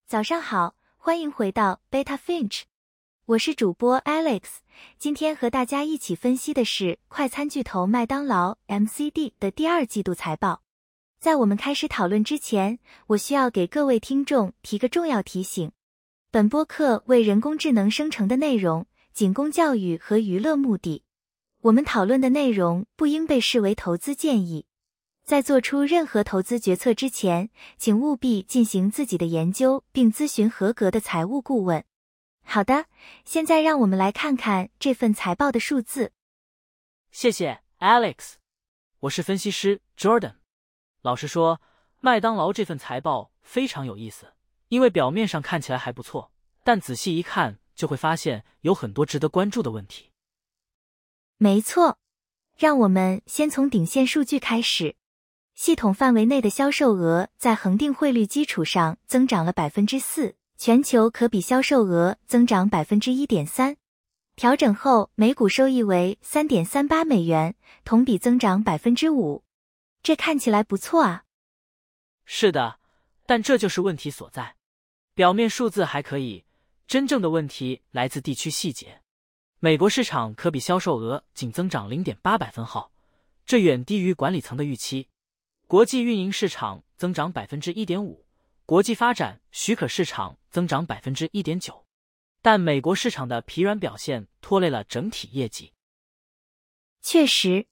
早上好，欢迎回到 Beta Finch， 我是主播 Alex， 今天和大家一起分析的是快餐巨头麦当劳 MCD 的第二季度财报。在我们开始讨论之前，我需要给各位听众提个重要提醒。本播客为人工智能生成的内容，仅供教育和娱乐目的。我们讨论的内容不应被视为投资建议。在做出任何投资决策之前，请务必进行自己的研究并咨询合格的财务顾问。好的，现在让我们来看看这份财报的数字。 谢谢 Alex， 我是分析师 Jordan。老实说，麦当劳这份财报非常有意思，因为表面上看起来还不错，但仔细一看就会发现有很多值得关注的问题。 没错，让我们先从顶线数据开始。系统范围内的销售额在恒定汇率基础上增长了 4%， 全球可比销售额增长 1.3%。调整后每股收益为 3.38 美元，同比增长 5%。这看起来不错啊。 是的，但这就是问题所在。表面数字还可以，真正的问题来自地区细节。美国市场可比销售额仅增长 0.8 百分号，这远低于管理层的预期。国际运营市场增长 1.5%， 国际发展许可市场增长 1.9%， 但美国市场的疲软表现拖累了整体业绩。 确实，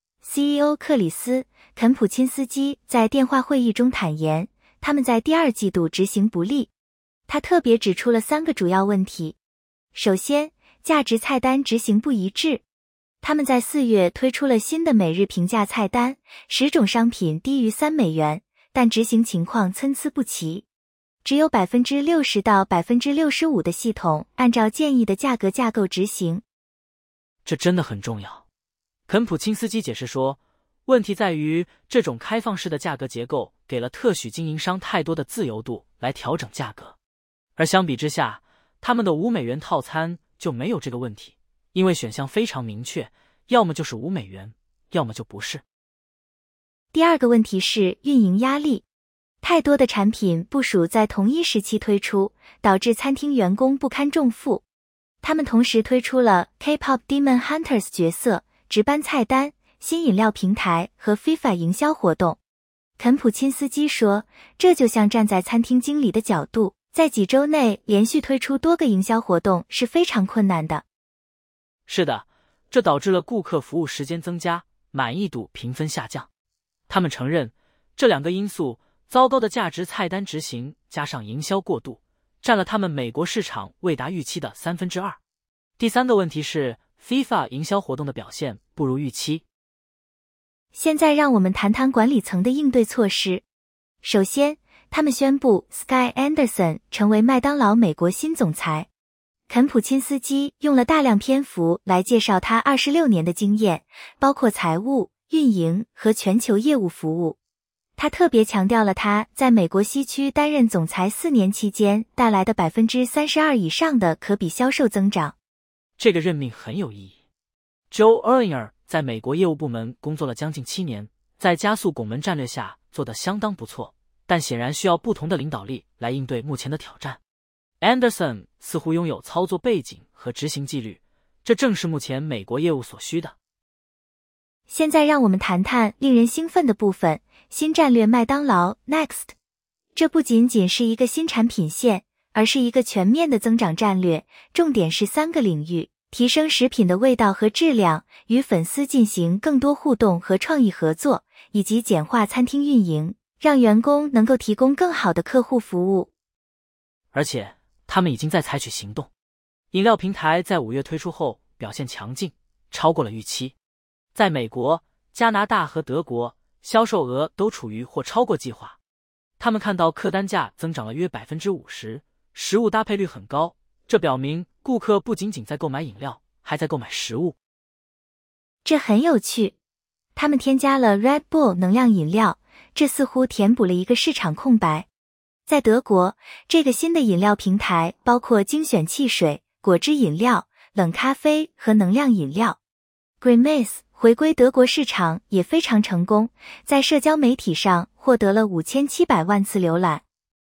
CEO 克里斯·肯普钦斯基在电话会议中坦言，他们在第二季度执行不力。他特别指出了3个主要问题。首先，价值菜单执行不一致。他们在4月推出了新的每日平价菜单，10种商品低于3美元，但执行情况参差不齐。只有 60% 到 65% 的系统按照建议的价格架构执行。 这真的很重要。肯普钦斯基解释说，问题在于这种开放式的价格结构给了特许经营商太多的自由度来调整价格，而相比之下，他们的5美元套餐就没有这个问题。因为选项非常明确，要么就是5美元，要么就不是。 第二个问题是运营压力，太多的产品部署在同一时期推出，导致餐厅员工不堪重负。他们同时推出了 K-pop Demon Hunters 角色、值班菜单、新饮料平台和 FIFA 营销活动。肯普钦斯基说，这就像站在餐厅经理的角度，在几周内连续推出多个营销活动是非常困难的。 是的，这导致了顾客服务时间增加，满意度评分下降。他们承认，这2个因素，糟糕的价值菜单执行加上营销过度，占了他们美国市场未达预期的2/3。第3个问题是 FIFA 营销活动的表现不如预期。 现在让我们谈谈管理层的应对措施。首先，他们宣布 Sky Anderson 成为麦当劳美国新总裁。肯普钦斯基用了大量篇幅来介绍他26年的经验，包括财务、运营和全球业务服务。他特别强调了他在美国西区担任总裁4年期间带来的 32% 以上的可比销售增长。 这个任命很有意义。Joe Erlinger 在美国业务部门工作了将近7年，在加速拱门战略下做得相当不错，但显然需要不同的领导力来应对目前的挑战。Anderson 似乎拥有操作背景和执行纪律，这正是目前美国业务所需的。 现在让我们谈谈令人兴奋的部分，新战略麦当劳 Next。 这不仅仅是一个新产品线，而是一个全面的增长战略，重点是3个领域：提升食品的味道和质量，与粉丝进行更多互动和创意合作，以及简化餐厅运营，让员工能够提供更好的客户服务。 而且他们已经在采取行动。饮料平台在5月推出后表现强劲，超过了预期。在美国、加拿大和德国，销售额都处于或超过计划。他们看到客单价增长了约 50%， 食物搭配率很高，这表明顾客不仅仅在购买饮料，还在购买食物。 这很有趣。他们添加了 Red Bull 能量饮料，这似乎填补了一个市场空白。在德国，这个新的饮料平台包括精选汽水、果汁饮料、冷咖啡和能量饮料。Grimace 回归德国市场也非常成功，在社交媒体上获得了5700万次浏览。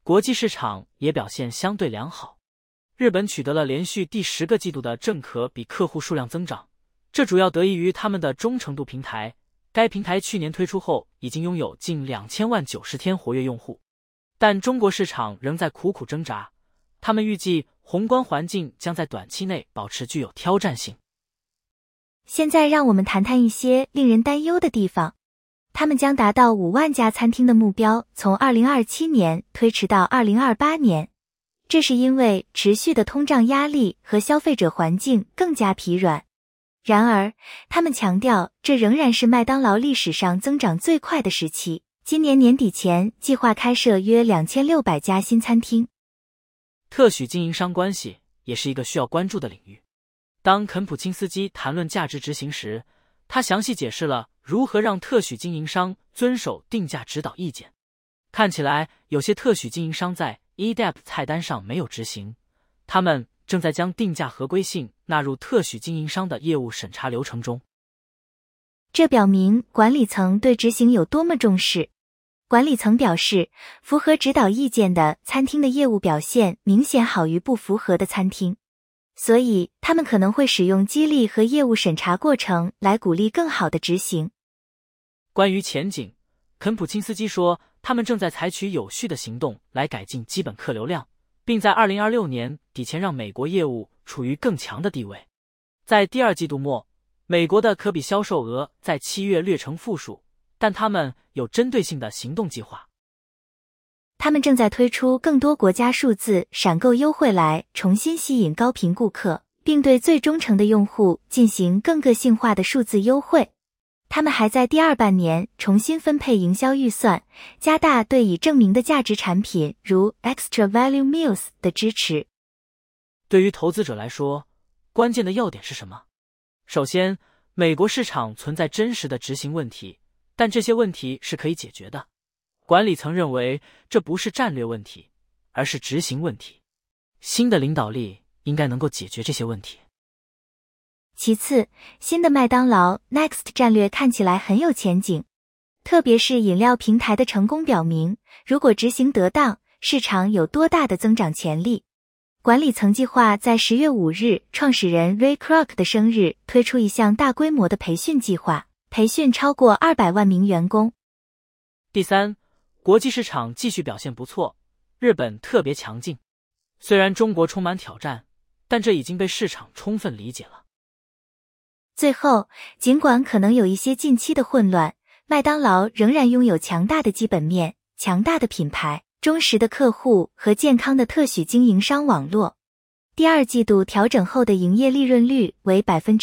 国际市场也表现相对良好。日本取得了连续第10个季度的正可比客户数量增长，这主要得益于他们的忠诚度平台。该平台去年推出后，已经拥有近2000万90天活跃用户。但中国市场仍在苦苦挣扎，他们预计宏观环境将在短期内保持具有挑战性。 现在让我们谈谈一些令人担忧的地方。他们将达到5万家餐厅的目标从2027年推迟到2028年。这是因为持续的通胀压力和消费者环境更加疲软。然而，他们强调这仍然是麦当劳历史上增长最快的时期。今年年底前计划开设约2600家新餐厅。 特许经营商关系也是一个需要关注的领域。当肯普钦斯基谈论价值执行时，他详细解释了如何让特许经营商遵守定价指导意见。看起来有些特许经营商在 EDAP 菜单上没有执行，他们正在将定价合规性纳入特许经营商的业务审查流程中。 这表明管理层对执行有多么重视。管理层表示，符合指导意见的餐厅的业务表现明显好于不符合的餐厅，所以他们可能会使用激励和业务审查过程来鼓励更好的执行。 关于前景，肯普钦斯基说，他们正在采取有序的行动来改进基本客流量，并在2026年底前让美国业务处于更强的地位。在第2季度末，美国的可比销售额在7月略呈负数，但他们有针对性的行动计划。 他们正在推出更多国家数字闪购优惠来重新吸引高频顾客，并对最忠诚的用户进行更个性化的数字优惠。他们还在第2半年重新分配营销预算，加大对已证明的价值产品如 Extra Value Meals 的支持。 对于投资者来说，关键的要点是什么？首先，美国市场存在真实的执行问题，但这些问题是可以解决的。管理层认为这不是战略问题，而是执行问题。新的领导力应该能够解决这些问题。 其次，新的麦当劳 Next 战略看起来很有前景，特别是饮料平台的成功表明，如果执行得当，市场有多大的增长潜力。管理层计划在10月5日创始人 Ray Kroc 的生日推出一项大规模的培训计划，培训超过200万名员工。 第三，国际市场继续表现不错，日本特别强劲。虽然中国充满挑战，但这已经被市场充分理解了。 最后，尽管可能有一些近期的混乱，麦当劳仍然拥有强大的基本面、强大的品牌、忠实的客户和健康的特许经营商网络。第2季度调整后的营业利润率为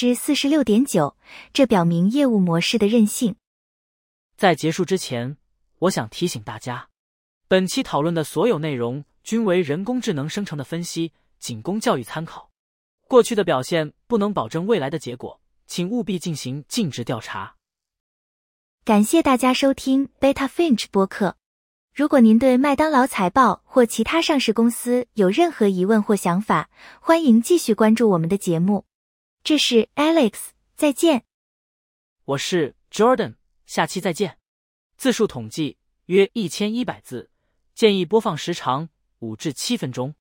46.9%， 这表明业务模式的韧性。 在结束之前，我想提醒大家，本期讨论的所有内容均为人工智能生成的分析，仅供教育参考。过去的表现不能保证未来的结果，请务必进行尽职调查。 感谢大家收听 Beta Finch 播客。如果您对麦当劳财报或其他上市公司有任何疑问或想法，欢迎继续关注我们的节目。这是 Alex， 再见。 我是 Jordan， 下期再见。字数统计约1100字，建议播放时长5至7分钟。